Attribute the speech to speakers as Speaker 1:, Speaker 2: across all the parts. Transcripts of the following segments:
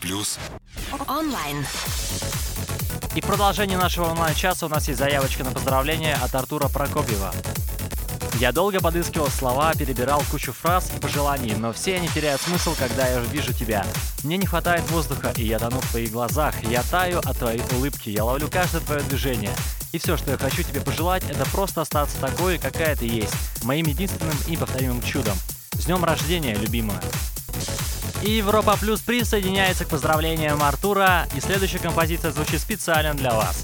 Speaker 1: Плюс.
Speaker 2: Онлайн.
Speaker 3: И в продолжении нашего онлайн-часа у нас есть заявочка на поздравление от Артура Прокопьева. Я долго подыскивал слова, перебирал кучу фраз и пожеланий, но все они теряют смысл, когда я вижу тебя. Мне не хватает воздуха, и я тону в твоих глазах. Я таю от твоей улыбки, я ловлю каждое твое движение. И все, что я хочу тебе пожелать, это просто остаться такой, какая ты есть. Моим единственным и неповторимым чудом. С днем рождения, любимая. И Европа Плюс присоединяется к поздравлениям Артура. И следующая композиция звучит специально для вас.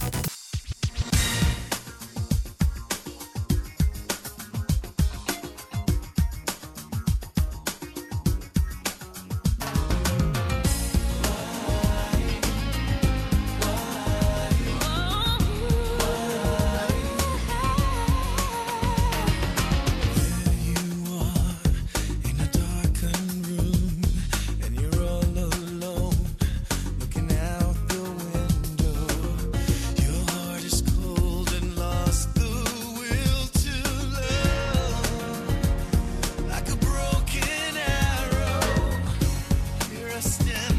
Speaker 4: Like a broken arrow, you're a step